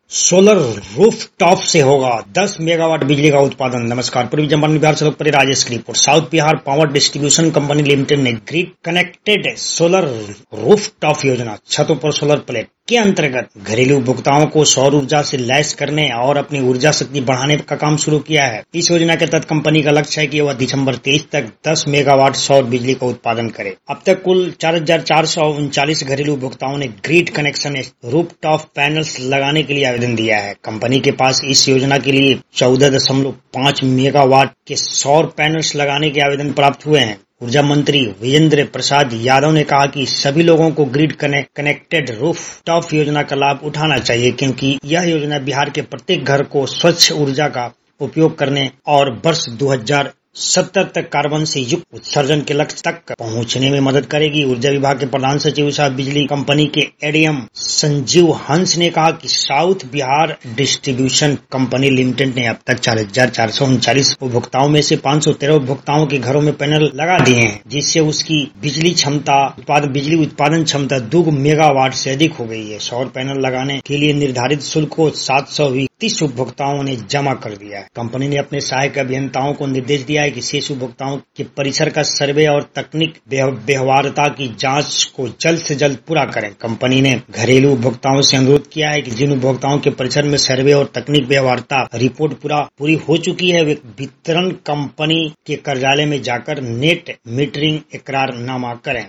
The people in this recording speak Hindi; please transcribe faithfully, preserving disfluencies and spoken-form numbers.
सोलर रूफटॉप से होगा दस मेगावाट बिजली का उत्पादन। नमस्कार, पूर्वी चंपारण बिहार से लोकप्रिय राजेश की रिपोर्ट। South Bihar power distribution company limited ने ग्रिड कनेक्टेड सोलर रूफटॉप योजना छतों पर सोलर प्लेट के अंतर्गत घरेलू उपभोक्ताओं को सौर ऊर्जा से लैस करने और अपनी ऊर्जा शक्ति बढ़ाने का काम शुरू किया है। इस योजना के तहत कंपनी का लक्ष्य है कि वह दिसंबर तेईस तक दस मेगावाट सौर बिजली का उत्पादन करे। अब तक कुल चार हजार चार सौ उनचालीस घरेलू उपभोक्ताओं ने ग्रिड कनेक्शन रूफटॉप पैनल्स लगाने के लिए आवेदन दिया है। कंपनी के पास इस योजना के लिए चौदह दशमलव पाँच मेगावाट के सौर पैनल्स लगाने के आवेदन प्राप्त हुए हैं। ऊर्जा मंत्री विजेंद्र प्रसाद यादव ने कहा कि सभी लोगों को ग्रिड कनेक्टेड रूफटॉप योजना का लाभ उठाना चाहिए, क्योंकि यह योजना बिहार के प्रत्येक घर को स्वच्छ ऊर्जा का उपयोग करने और वर्ष दो हजार सत्तर तक कार्बन से युक्त उत्सर्जन के लक्ष्य तक पहुंचने में मदद करेगी। ऊर्जा विभाग के प्रधान सचिव सह बिजली कंपनी के एडीएम संजीव हंस ने कहा कि south Bihar distribution company limited ने अब तक चार हजार चार सौ उनचालीस उपभोक्ताओं में से पाँच सौ तेरह उपभोक्ताओं के घरों में पैनल लगा दिए हैं, जिससे उसकी बिजली क्षमता उत्पादन बिजली उत्पादन क्षमता दो मेगावाट से अधिक हो गई है। सौर पैनल लगाने के लिए निर्धारित शुल्क को सात सौ तीस उपभोक्ताओं ने जमा कर दिया है। कंपनी ने अपने सहायक अभियंताओं को निर्देश दिया है कि शेष उपभोक्ताओं के परिसर का सर्वे और तकनीक व्यवहार्यता की जांच को जल्द से जल्द पूरा करें। कंपनी ने घरेलू उपभोक्ताओं से अनुरोध किया है कि जिन उपभोक्ताओं के परिसर में सर्वे और तकनीक व्यवहार्यता रिपोर्ट पूरा पूरी हो चुकी है, वे वितरण कंपनी के कार्यालय में जाकर नेट मीटरिंग इकरारनामा करें।